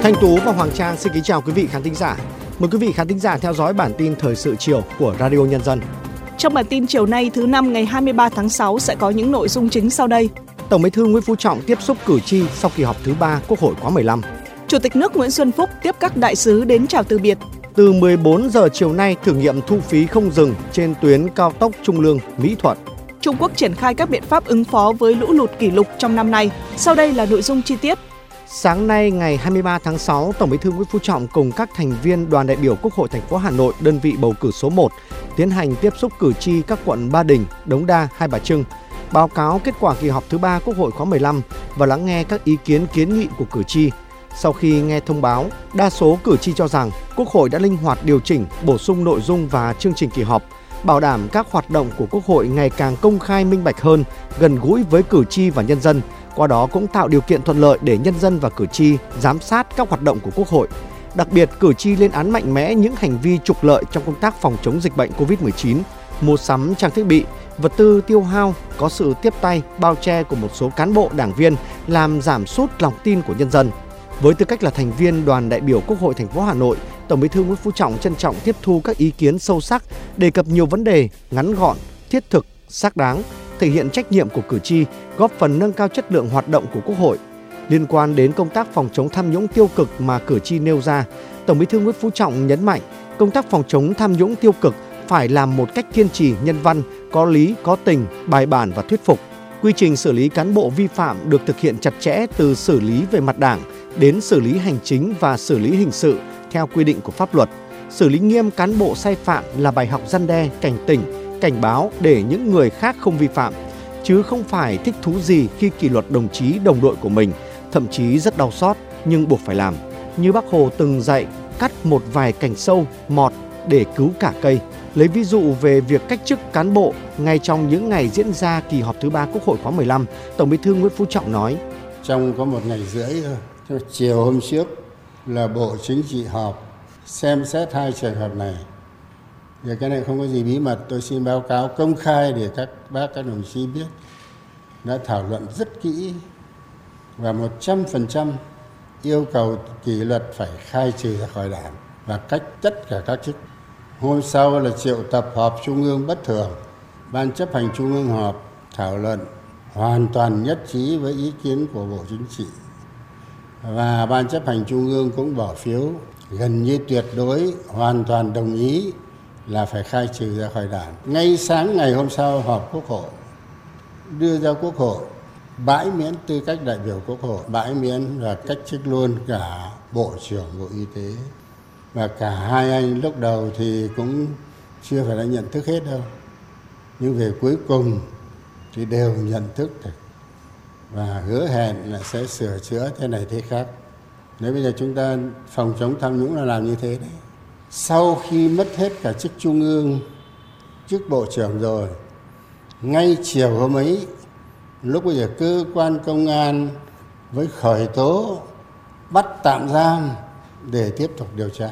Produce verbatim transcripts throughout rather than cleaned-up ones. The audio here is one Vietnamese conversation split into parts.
Thanh Tú và Hoàng Trang xin kính chào quý vị khán thính giả. Mời quý vị khán thính giả theo dõi bản tin thời sự chiều của Radio Nhân dân. Trong bản tin chiều nay thứ năm ngày hai mươi ba tháng sáu sẽ có những nội dung chính sau đây. Tổng Bí thư Nguyễn Phú Trọng tiếp xúc cử tri sau kỳ họp thứ ba Quốc hội khóa mười lăm. Chủ tịch nước Nguyễn Xuân Phúc tiếp các đại sứ đến chào từ biệt. Từ mười bốn giờ chiều nay thử nghiệm thu phí không dừng trên tuyến cao tốc Trung Lương - Mỹ Thuận. Trung Quốc triển khai các biện pháp ứng phó với lũ lụt kỷ lục trong năm nay. Sau đây là nội dung chi tiết. Sáng nay ngày hai mươi ba tháng sáu, Tổng Bí thư Nguyễn Phú Trọng cùng các thành viên đoàn đại biểu Quốc hội thành phố Hà Nội, đơn vị bầu cử số một, tiến hành tiếp xúc cử tri các quận Ba Đình, Đống Đa, Hai Bà Trưng, báo cáo kết quả kỳ họp thứ ba Quốc hội khóa mười lăm và lắng nghe các ý kiến kiến nghị của cử tri. Sau khi nghe thông báo, đa số cử tri cho rằng Quốc hội đã linh hoạt điều chỉnh, bổ sung nội dung và chương trình kỳ họp, bảo đảm các hoạt động của Quốc hội ngày càng công khai minh bạch hơn, gần gũi với cử tri và nhân dân. Qua đó cũng tạo điều kiện thuận lợi để nhân dân và cử tri giám sát các hoạt động của Quốc hội. Đặc biệt, cử tri lên án mạnh mẽ những hành vi trục lợi trong công tác phòng chống dịch bệnh covid mười chín, mua sắm trang thiết bị, vật tư tiêu hao, có sự tiếp tay, bao che của một số cán bộ đảng viên làm giảm sút lòng tin của nhân dân. Với tư cách là thành viên đoàn đại biểu Quốc hội thành phố Hà Nội, Tổng Bí thư Nguyễn Phú Trọng trân trọng tiếp thu các ý kiến sâu sắc, đề cập nhiều vấn đề ngắn gọn, thiết thực, xác đáng, thể hiện trách nhiệm của cử tri, góp phần nâng cao chất lượng hoạt động của Quốc hội. Liên quan đến công tác phòng chống tham nhũng tiêu cực mà cử tri nêu ra, Tổng Bí thư Nguyễn Phú Trọng nhấn mạnh, công tác phòng chống tham nhũng tiêu cực phải làm một cách kiên trì, nhân văn, có lý, có tình, bài bản và thuyết phục. Quy trình xử lý cán bộ vi phạm được thực hiện chặt chẽ từ xử lý về mặt đảng đến xử lý hành chính và xử lý hình sự theo quy định của pháp luật. Xử lý nghiêm cán bộ sai phạm là bài học răn đe, cảnh tỉnh, cảnh báo để những người khác không vi phạm, chứ không phải thích thú gì khi kỷ luật đồng chí đồng đội của mình, thậm chí rất đau xót nhưng buộc phải làm. Như Bác Hồ từng dạy, cắt một vài cành sâu, mọt để cứu cả cây. Lấy ví dụ về việc cách chức cán bộ ngay trong những ngày diễn ra kỳ họp thứ ba Quốc hội khóa mười lăm, Tổng Bí thư Nguyễn Phú Trọng nói: Trong có một ngày rưỡi thôi, chiều hôm trước là Bộ Chính trị họp xem xét hai trường hợp này. Vì cái này không có gì bí mật, tôi xin báo cáo công khai để các bác, các đồng chí biết. Đã thảo luận rất kỹ và một trăm phần trăm yêu cầu kỷ luật phải khai trừ ra khỏi đảng và cách tất cả các chức. Hôm sau là triệu tập họp Trung ương bất thường. Ban chấp hành Trung ương họp thảo luận hoàn toàn nhất trí với ý kiến của Bộ Chính trị. Và Ban chấp hành Trung ương cũng bỏ phiếu gần như tuyệt đối, hoàn toàn đồng ý là phải khai trừ ra khỏi đảng. Ngay sáng ngày hôm sau họp Quốc hội, đưa ra Quốc hội, bãi miễn tư cách đại biểu Quốc hội, bãi miễn và cách chức luôn cả Bộ trưởng Bộ Y tế. Và cả hai anh lúc đầu thì cũng chưa phải là nhận thức hết đâu. Nhưng về cuối cùng thì đều nhận thức được. Và hứa hẹn là sẽ sửa chữa thế này thế khác. Nếu bây giờ chúng ta phòng chống tham nhũng là làm như thế đấy. Sau khi mất hết cả chức trung ương, chức bộ trưởng rồi, ngay chiều hôm ấy, lúc bây giờ cơ quan công an với khởi tố, bắt tạm giam để tiếp tục điều tra.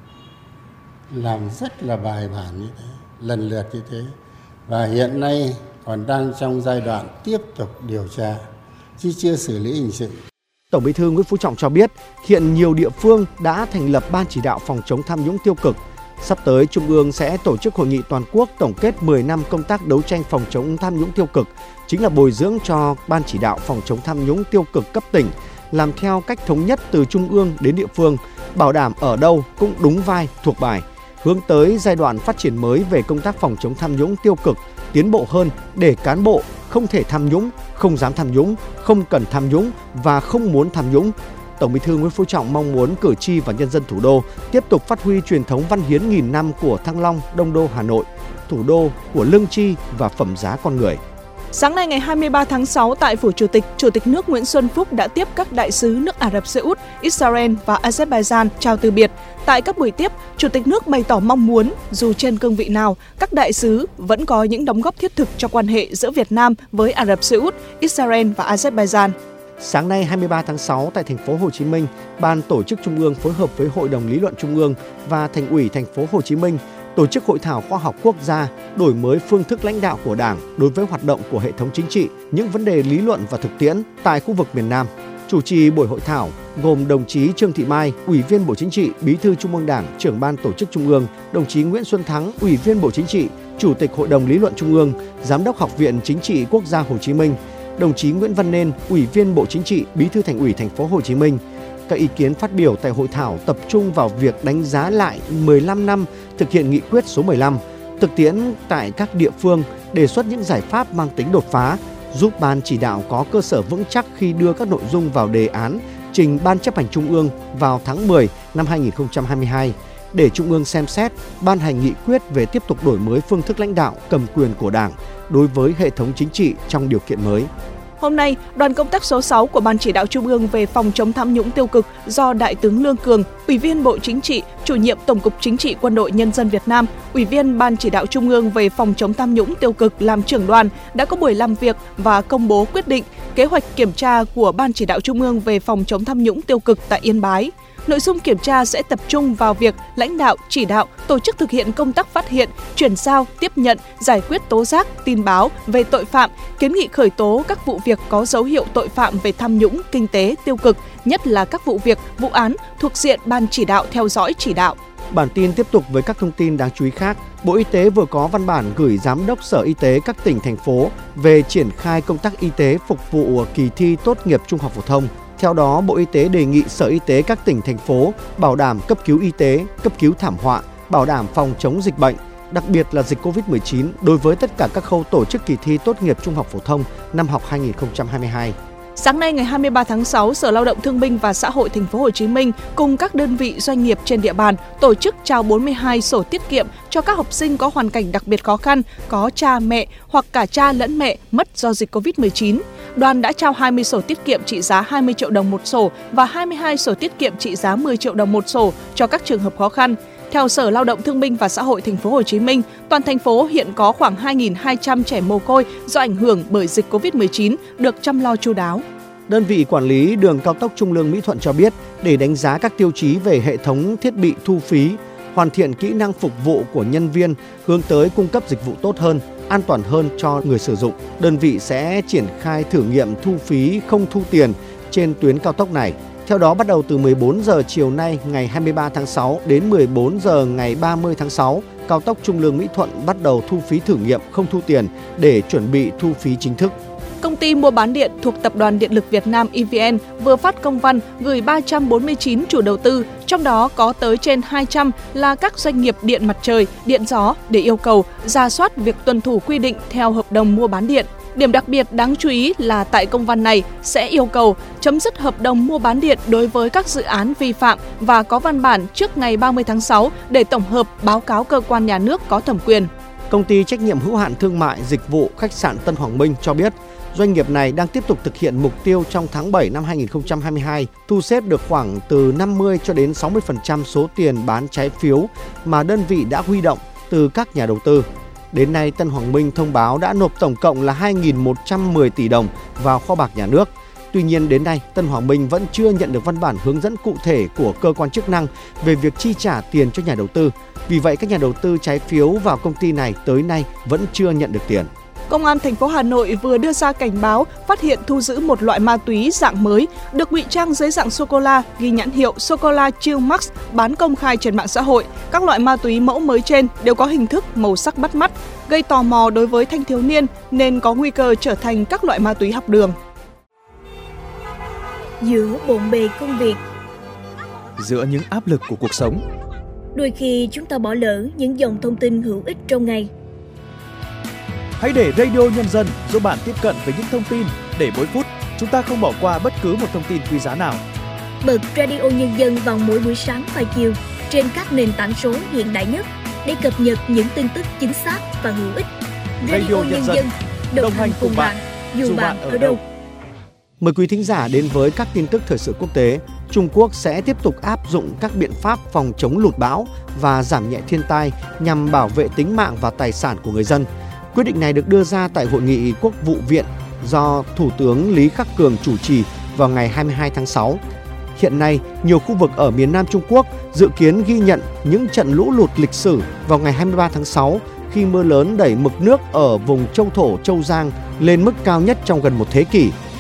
Làm rất là bài bản như thế, lần lượt như thế. Và hiện nay còn đang trong giai đoạn tiếp tục điều tra, chứ chưa xử lý hình sự. Tổng Bí thư Nguyễn Phú Trọng cho biết, hiện nhiều địa phương đã thành lập Ban chỉ đạo phòng chống tham nhũng tiêu cực. Sắp tới, Trung ương sẽ tổ chức hội nghị toàn quốc tổng kết mười năm công tác đấu tranh phòng chống tham nhũng tiêu cực, chính là bồi dưỡng cho Ban chỉ đạo phòng chống tham nhũng tiêu cực cấp tỉnh, làm theo cách thống nhất từ Trung ương đến địa phương, bảo đảm ở đâu cũng đúng vai, thuộc bài, hướng tới giai đoạn phát triển mới về công tác phòng chống tham nhũng tiêu cực, tiến bộ hơn để cán bộ không thể tham nhũng, không dám tham nhũng, không cần tham nhũng và không muốn tham nhũng. Tổng Bí thư Nguyễn Phú Trọng mong muốn cử tri và nhân dân thủ đô tiếp tục phát huy truyền thống văn hiến nghìn năm của Thăng Long, Đông Đô Hà Nội, thủ đô của lương tri và phẩm giá con người. Sáng nay ngày hai mươi ba tháng sáu tại Phủ Chủ tịch, Chủ tịch nước Nguyễn Xuân Phúc đã tiếp các đại sứ nước Ả Rập Xê Út, Israel và Azerbaijan chào từ biệt. Tại các buổi tiếp, Chủ tịch nước bày tỏ mong muốn dù trên cương vị nào, các đại sứ vẫn có những đóng góp thiết thực cho quan hệ giữa Việt Nam với Ả Rập Xê Út, Israel và Azerbaijan. Sáng nay hai mươi ba tháng sáu tại thành phố Hồ Chí Minh, Ban Tổ chức Trung ương phối hợp với Hội đồng Lý luận Trung ương và Thành ủy thành phố Hồ Chí Minh tổ chức hội thảo khoa học quốc gia đổi mới phương thức lãnh đạo của Đảng đối với hoạt động của hệ thống chính trị, những vấn đề lý luận và thực tiễn tại khu vực miền Nam. Chủ trì buổi hội thảo, gồm đồng chí Trương Thị Mai, Ủy viên Bộ Chính trị, Bí thư Trung ương Đảng, Trưởng ban Tổ chức Trung ương, đồng chí Nguyễn Xuân Thắng, Ủy viên Bộ Chính trị, Chủ tịch Hội đồng Lý luận Trung ương, Giám đốc Học viện Chính trị Quốc gia Hồ Chí Minh, đồng chí Nguyễn Văn Nên, Ủy viên Bộ Chính trị, Bí thư Thành ủy Thành phố Hồ Chí Minh. Các ý kiến phát biểu tại hội thảo tập trung vào việc đánh giá lại mười lăm năm thực hiện nghị quyết số mười lăm, thực tiễn tại các địa phương, đề xuất những giải pháp mang tính đột phá, giúp Ban chỉ đạo có cơ sở vững chắc khi đưa các nội dung vào đề án trình Ban chấp hành Trung ương vào tháng mười năm hai nghìn không trăm hai mươi hai, để Trung ương xem xét, ban hành nghị quyết về tiếp tục đổi mới phương thức lãnh đạo cầm quyền của Đảng đối với hệ thống chính trị trong điều kiện mới. Hôm nay, đoàn công tác số sáu của Ban chỉ đạo Trung ương về phòng chống tham nhũng tiêu cực do Đại tướng Lương Cường, Ủy viên Bộ Chính trị, Chủ nhiệm Tổng cục Chính trị Quân đội Nhân dân Việt Nam, Ủy viên Ban chỉ đạo Trung ương về phòng chống tham nhũng tiêu cực làm trưởng đoàn đã có buổi làm việc và công bố quyết định kế hoạch kiểm tra của Ban chỉ đạo Trung ương về phòng chống tham nhũng tiêu cực tại Yên Bái. Nội dung kiểm tra sẽ tập trung vào việc lãnh đạo, chỉ đạo, tổ chức thực hiện công tác phát hiện, chuyển giao, tiếp nhận, giải quyết tố giác, tin báo về tội phạm, kiến nghị khởi tố các vụ việc có dấu hiệu tội phạm về tham nhũng, kinh tế, tiêu cực, nhất là các vụ việc, vụ án thuộc diện Ban chỉ đạo theo dõi chỉ đạo. Bản tin tiếp tục với các thông tin đáng chú ý khác. Bộ Y tế vừa có văn bản gửi Giám đốc Sở Y tế các tỉnh, thành phố về triển khai công tác y tế phục vụ kỳ thi tốt nghiệp trung học phổ thông. Theo đó, Bộ Y tế đề nghị Sở Y tế các tỉnh, thành phố bảo đảm cấp cứu y tế, cấp cứu thảm họa, bảo đảm phòng chống dịch bệnh, đặc biệt là dịch covid mười chín đối với tất cả các khâu tổ chức kỳ thi tốt nghiệp trung học phổ thông năm học hai nghìn không trăm hai mươi hai. Sáng nay ngày hai mươi ba tháng sáu, Sở Lao động Thương binh và Xã hội Thành phố Hồ Chí Minh cùng các đơn vị doanh nghiệp trên địa bàn tổ chức trao bốn mươi hai sổ tiết kiệm cho các học sinh có hoàn cảnh đặc biệt khó khăn, có cha mẹ hoặc cả cha lẫn mẹ mất do dịch covid mười chín. Đoàn đã trao hai mươi sổ tiết kiệm trị giá hai mươi triệu đồng một sổ và hai mươi hai sổ tiết kiệm trị giá mười triệu đồng một sổ cho các trường hợp khó khăn. Theo Sở Lao động Thương binh và Xã hội Thành phố Hồ Chí Minh, toàn thành phố hiện có khoảng hai nghìn hai trăm trẻ mồ côi do ảnh hưởng bởi dịch covid mười chín được chăm lo chu đáo. Đơn vị quản lý đường cao tốc Trung Lương - Mỹ Thuận cho biết, để đánh giá các tiêu chí về hệ thống thiết bị thu phí, hoàn thiện kỹ năng phục vụ của nhân viên, hướng tới cung cấp dịch vụ tốt hơn, an toàn hơn cho người sử dụng, đơn vị sẽ triển khai thử nghiệm thu phí không thu tiền trên tuyến cao tốc này. Theo đó, bắt đầu từ mười bốn giờ chiều nay ngày hai mươi ba tháng sáu đến mười bốn giờ ngày ba mươi tháng sáu, cao tốc Trung Lương - Mỹ Thuận bắt đầu thu phí thử nghiệm không thu tiền để chuẩn bị thu phí chính thức. Công ty mua bán điện thuộc Tập đoàn Điện lực Việt Nam E V N vừa phát công văn gửi ba trăm bốn mươi chín chủ đầu tư, trong đó có tới trên hai trăm là các doanh nghiệp điện mặt trời, điện gió để yêu cầu rà soát việc tuân thủ quy định theo hợp đồng mua bán điện. Điểm đặc biệt đáng chú ý là tại công văn này sẽ yêu cầu chấm dứt hợp đồng mua bán điện đối với các dự án vi phạm và có văn bản trước ngày ba mươi tháng sáu để tổng hợp báo cáo cơ quan nhà nước có thẩm quyền. Công ty trách nhiệm hữu hạn thương mại dịch vụ khách sạn Tân Hoàng Minh cho biết, doanh nghiệp này đang tiếp tục thực hiện mục tiêu trong tháng bảy năm hai nghìn không trăm hai mươi hai thu xếp được khoảng từ năm mươi cho đến sáu mươi phần trăm số tiền bán trái phiếu mà đơn vị đã huy động từ các nhà đầu tư. Đến nay, Tân Hoàng Minh thông báo đã nộp tổng cộng là hai nghìn một trăm mười tỷ đồng vào kho bạc nhà nước. Tuy nhiên, đến nay, Tân Hoàng Minh vẫn chưa nhận được văn bản hướng dẫn cụ thể của cơ quan chức năng về việc chi trả tiền cho nhà đầu tư. Vì vậy, các nhà đầu tư trái phiếu vào công ty này tới nay vẫn chưa nhận được tiền. Công an thành phố Hà Nội vừa đưa ra cảnh báo phát hiện thu giữ một loại ma túy dạng mới được ngụy trang dưới dạng sô-cô-la ghi nhãn hiệu sô-cô-la Chill Max bán công khai trên mạng xã hội. Các loại ma túy mẫu mới trên đều có hình thức, màu sắc bắt mắt, gây tò mò đối với thanh thiếu niên nên có nguy cơ trở thành các loại ma túy học đường. Giữa bộn bề công việc, giữa những áp lực của cuộc sống, đôi khi chúng ta bỏ lỡ những dòng thông tin hữu ích trong ngày. Hãy để Radio Nhân dân giúp bạn tiếp cận với những thông tin để mỗi phút chúng ta không bỏ qua bất cứ một thông tin quý giá nào. Bật Radio Nhân dân vào mỗi buổi sáng và chiều trên các nền tảng số hiện đại nhất để cập nhật những tin tức chính xác và hữu ích. Radio, Radio Nhân dân đồng, đồng hành cùng bạn, bạn dù bạn ở đâu. Mời quý thính giả đến với các tin tức thời sự quốc tế. Trung Quốc sẽ tiếp tục áp dụng các biện pháp phòng chống lụt bão và giảm nhẹ thiên tai nhằm bảo vệ tính mạng và tài sản của người dân. Quyết định này được đưa ra tại Hội nghị Quốc vụ viện do Thủ tướng Lý Khắc Cường chủ trì vào ngày hai mươi hai tháng sáu. Hiện nay, nhiều khu vực ở miền Nam Trung Quốc dự kiến ghi nhận những trận lũ lụt lịch sử vào ngày hai mươi ba tháng sáu khi mưa lớn đẩy mực nước ở vùng châu thổ Châu Giang lên mức cao nhất trong gần một thế kỷ.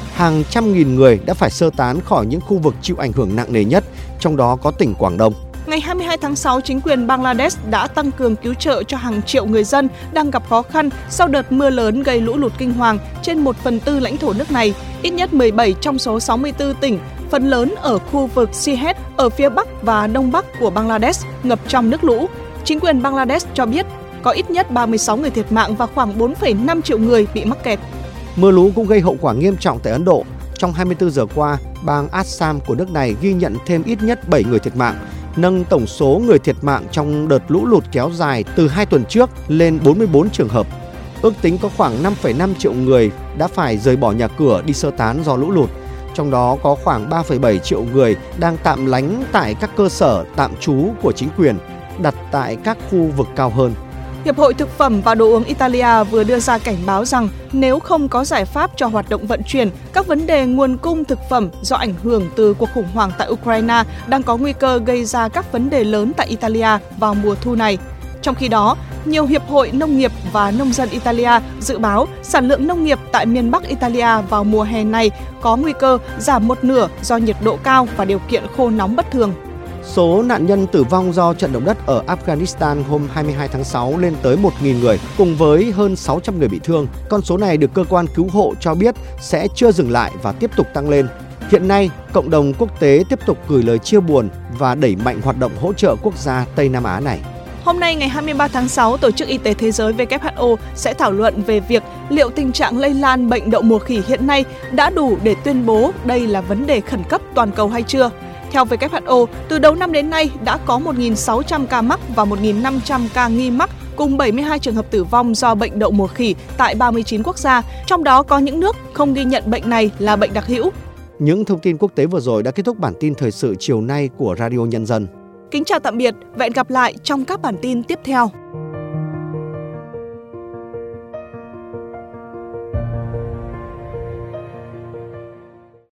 hàng trăm nghìn người đã phải sơ tán khỏi những khu vực chịu ảnh hưởng nặng nề nhất, trong đó có tỉnh Quảng Đông. Ngày hai mươi hai tháng sáu, chính quyền Bangladesh đã tăng cường cứu trợ cho hàng triệu người dân đang gặp khó khăn sau đợt mưa lớn gây lũ lụt kinh hoàng trên một phần tư lãnh thổ nước này. Ít nhất mười bảy trong số sáu mươi tư tỉnh, phần lớn ở khu vực Sylhet ở phía bắc và đông bắc của Bangladesh ngập trong nước lũ. Chính quyền Bangladesh cho biết có ít nhất ba mươi sáu người thiệt mạng và khoảng bốn phẩy năm triệu người bị mắc kẹt. Mưa lũ cũng gây hậu quả nghiêm trọng tại Ấn Độ. Trong hai mươi tư giờ qua, bang Assam của nước này ghi nhận thêm ít nhất bảy người thiệt mạng, nâng tổng số người thiệt mạng trong đợt lũ lụt kéo dài từ hai tuần trước lên bốn mươi tư trường hợp. Ước tính có khoảng năm phẩy năm triệu người đã phải rời bỏ nhà cửa đi sơ tán do lũ lụt. Trong đó có khoảng ba phẩy bảy triệu người đang tạm lánh tại các cơ sở tạm trú của chính quyền, đặt tại các khu vực cao hơn. Hiệp hội Thực phẩm và Đồ uống Italia vừa đưa ra cảnh báo rằng nếu không có giải pháp cho hoạt động vận chuyển, các vấn đề nguồn cung thực phẩm do ảnh hưởng từ cuộc khủng hoảng tại Ukraine đang có nguy cơ gây ra các vấn đề lớn tại Italia vào mùa thu này. Trong khi đó, nhiều hiệp hội nông nghiệp và nông dân Italia dự báo sản lượng nông nghiệp tại miền Bắc Italia vào mùa hè này có nguy cơ giảm một nửa do nhiệt độ cao và điều kiện khô nóng bất thường. Số nạn nhân tử vong do trận động đất ở Afghanistan hôm hai mươi hai tháng sáu lên tới một nghìn người, cùng với hơn sáu trăm người bị thương. Con số này được cơ quan cứu hộ cho biết sẽ chưa dừng lại và tiếp tục tăng lên. Hiện nay, cộng đồng quốc tế tiếp tục gửi lời chia buồn và đẩy mạnh hoạt động hỗ trợ quốc gia Tây Nam Á này. Hôm nay ngày hai mươi ba tháng sáu, Tổ chức Y tế Thế giới W H O sẽ thảo luận về việc liệu tình trạng lây lan bệnh đậu mùa khỉ hiện nay đã đủ để tuyên bố đây là vấn đề khẩn cấp toàn cầu hay chưa. Theo W H O, từ đầu năm đến nay đã có một nghìn sáu trăm ca mắc và một nghìn năm trăm ca nghi mắc cùng bảy mươi hai trường hợp tử vong do bệnh đậu mùa khỉ tại ba mươi chín quốc gia, trong đó có những nước không ghi nhận bệnh này là bệnh đặc hữu. Những thông tin quốc tế vừa rồi đã kết thúc bản tin thời sự chiều nay của Radio Nhân dân. Kính chào tạm biệt và hẹn gặp lại trong các bản tin tiếp theo.